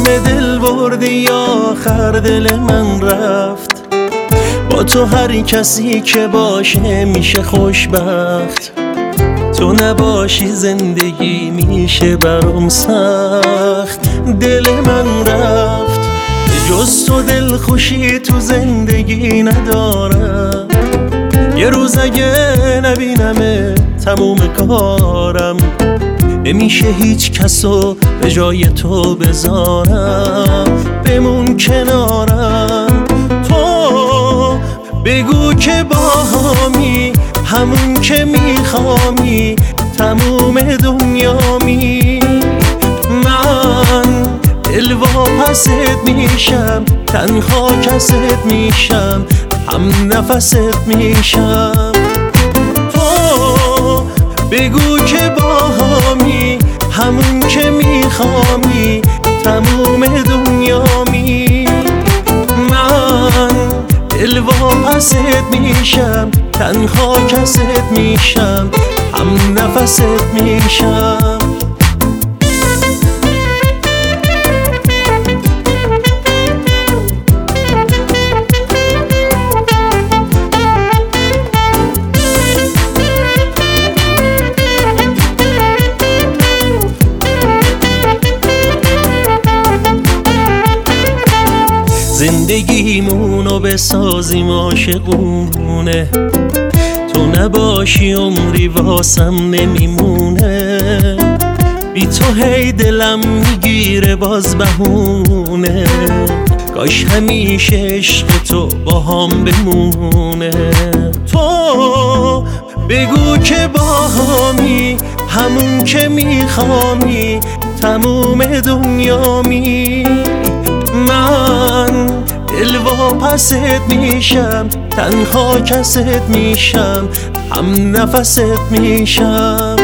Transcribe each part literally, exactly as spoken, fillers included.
همه دل بردی یا آخر دل من رفت. با تو هر کسی که باشه میشه خوشبخت. تو نباشی زندگی میشه برام سخت. دل من رفت، جز تو دل خوشی تو زندگی ندارم. یه روز اگه نبینم تموم کارم، نمیشه هیچ کسو به جای تو بذارم. بمون کنارم، تو بگو که باهامی، همون که میخوامی، تموم دنیامی. من دلواپست میشم، تنها کست میشم، هم نفست میشم. تو بگو که باهامی، همون که میخوامی، تموم دنیامی. من دلواپست میشم، تنها کست میشم، هم نفست میشم. زندگیمونو بسازیم عاشقونه، تو نباشی عمری واسم نمیمونه. بی تو هی دلم میگیره باز بهونه، کاش همیشه عشق تو با هم بمونه. تو بگو که باهامی، همون که میخوامی، تموم دنیامی. من دلواپست میشم، تنها کست میشم، هم نفست میشم.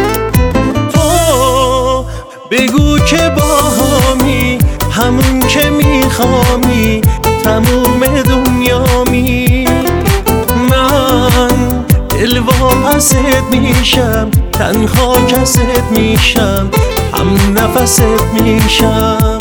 تو بگو که باهامی، همون که میخوامی، تموم دنیامی. من دلواپست میشم، تنها کست میشم، هم نفست میشم.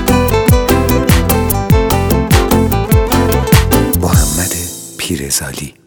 پیرزالی